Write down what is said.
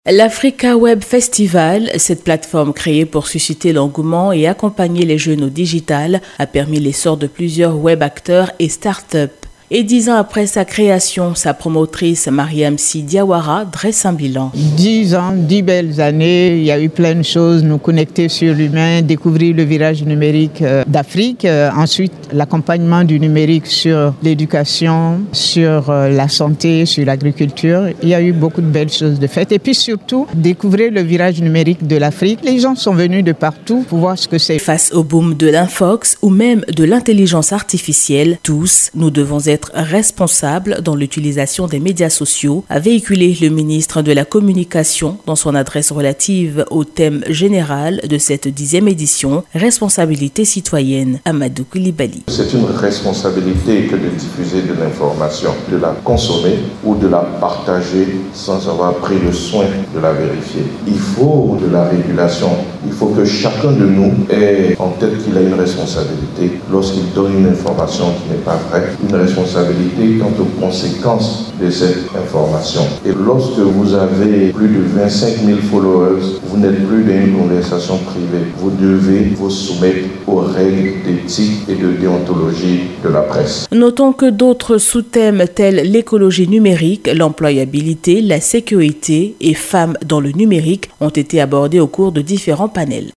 L'Africa Web Festival, cette plateforme créée pour susciter l'engouement et accompagner les jeunes au digital, a permis l'essor de plusieurs web acteurs et start-up. Et 10 ans après sa création, sa promotrice Mariam Sy Diawara dresse un bilan. 10 ans, 10 belles années, il y a eu plein de choses, nous connecter sur l'humain, découvrir le virage numérique d'Afrique, ensuite l'accompagnement du numérique sur l'éducation, sur la santé, sur l'agriculture. Il y a eu beaucoup de belles choses de faites et puis surtout découvrir le virage numérique de l'Afrique. Les gens sont venus de partout pour voir ce que c'est. Face au boom de l'infox ou même de l'intelligence artificielle, tous, nous devons être responsable dans l'utilisation des médias sociaux, a véhiculé le ministre de la Communication dans son adresse relative au thème général de cette 10e édition, responsabilité citoyenne. Amadou Koulibaly. C'est une responsabilité que de diffuser de l'information, de la consommer ou de la partager sans avoir pris le soin de la vérifier. Il faut de la régulation. Il faut que chacun de nous ait en tête qu'il a une responsabilité lorsqu'il donne une information qui n'est pas vraie, une responsabilité quant aux conséquences de cette information. Et lorsque vous avez plus de 25 000 followers, vous n'êtes plus dans une conversation privée. Vous devez vous soumettre aux règles d'éthique et de déontologie de la presse. Notons que d'autres sous-thèmes tels l'écologie numérique, l'employabilité, la sécurité et femmes dans le numérique ont été abordés au cours de différents panels.